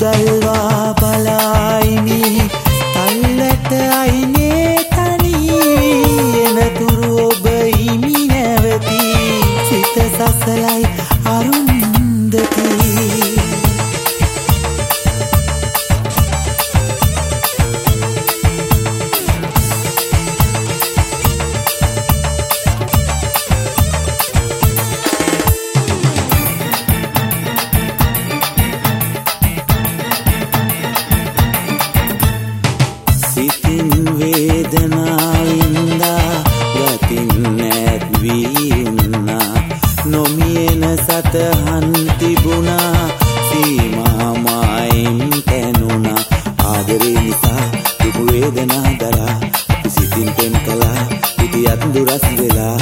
දල්වා බලායිනි තල්ලට අයිනේ තනී එනතුරු ඔබ හිමි නැවති සිත සසලයි අරුන්දති සිතින් වේදනාවින්දා යතින් නැත් වී උන්නා නොමියෙන සතහන් තිබුණා සීමා මායිම් තැනුණා ආදරේ නිසා දුක් වේදනා දරා අපි සිතින් පෙම් කළා හිටියත් දුරස් වෙලා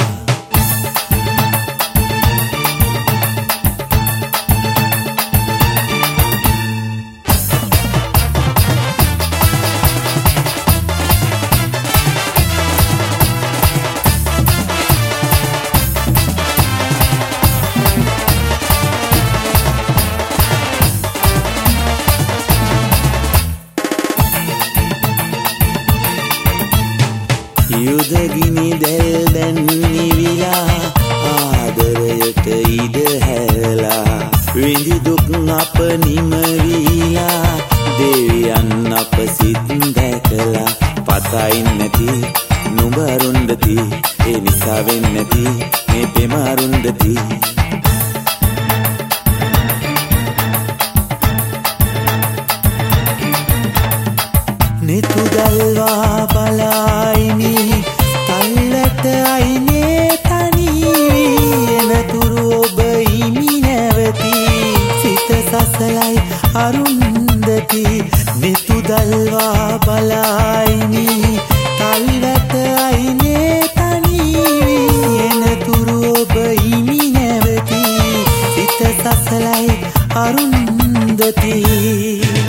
යුදගිනි දැල් දැන් නිවිලා ආදරයට ඉඩ හැරලා විඳි දුක් අප නිමවිලා දෙවියන් අප සිත් දැකලා පතයින් නැති නුඹ අරුන්දති ඒ නිසා වෙන්නේ නැති මේ පෙම අරුන්දති නිතු දල්වා බලායිනි තල්ලට අයිනේ තනී එනතුරු ඔබ හිමි නැවති සිත සසලයි අරුන්දති නිතු දල්වා බලායිනි තල්ලට අයිනේ තනී එනතුරු ඔබ හිමි නැවති සිත සසලයි අරුන්දති